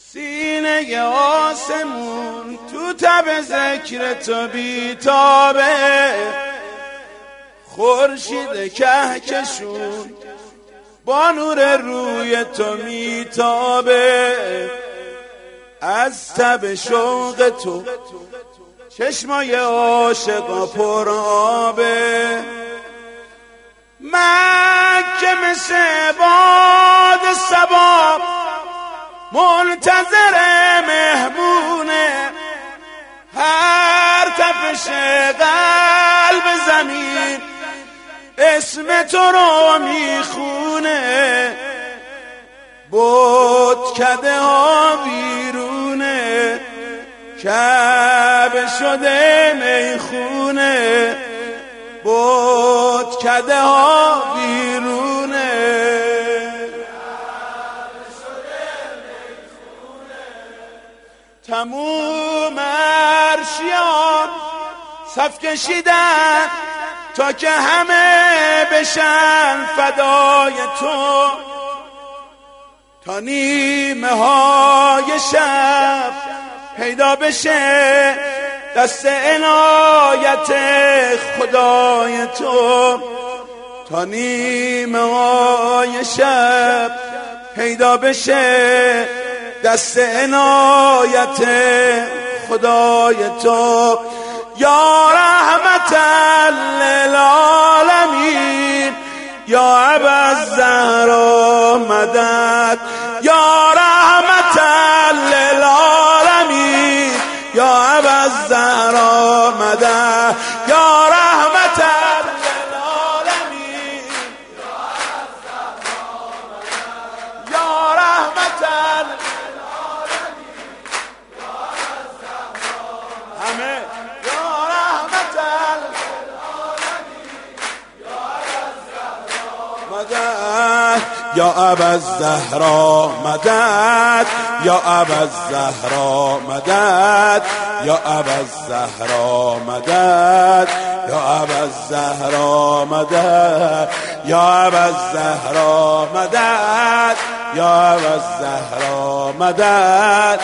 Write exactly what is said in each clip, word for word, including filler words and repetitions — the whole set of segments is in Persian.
سینه آسمون تو تب ذکر تو بیتابه، خورشید کهکشون با نور روی تو میتابه. از تب شوق تو چشمای عاشقا پر آبه. مکه مثل باد صبا منتظر مهمونه، هر تپش قلب زمین اسم تو رو میخونه. بود کده ها بیرونه، کعبه شده میخونه. بود کده ها بیرونه، تموم عرشیان صف کشیدن تا که همه بشن فدای تو. تا نیمه های شب پیدا بشه دست عنایت خدای تو. تا نیمه های شب پیدا بشه دست عنایت خدای تو. یا رحمتا للعالمین یا ابوالزهرا مدد. یا رحمتا للعالمین یا ابوالزهرا مدد. یا رحمتا للعالمین یا رحمتا همه یا رحمتا مدد. یا ابوالزهرا مدد یا ابوالزهرا مدد یا ابوالزهرا مدد یا ابوالزهرا مدد یا ابوالزهرا مدد یا ابوالزهرا مدد.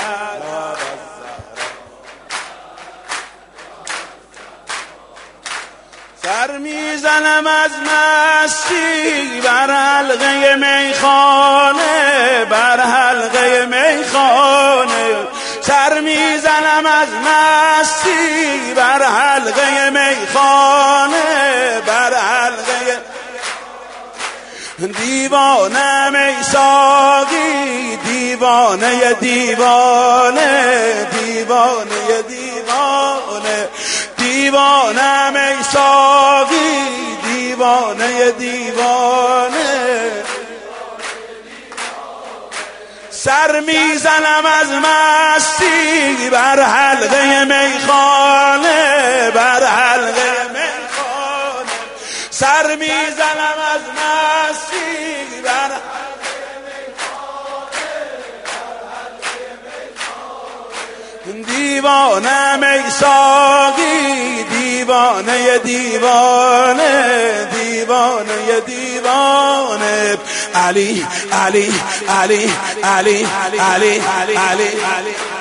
سر میزنم از مستی بر حلقه میخانه، بر حلقه میخانه. سر میزنم از مستی بر حلقه میخانه، بر حلقه. دیوانه ای ساقی دیوانه دیوانه دیوانه دیوانه. دیوانه ای ساقی دیوانه دیوانه. سر میزنم از مستی بر حلقه میخانه، بر حلقه میخانه. سر میزنم از مستی بر حلقه میخانه. دیوانه ای ساقی دیوانه دیوانه دیوانه دیوانه. علی علی علی علی علی علی علی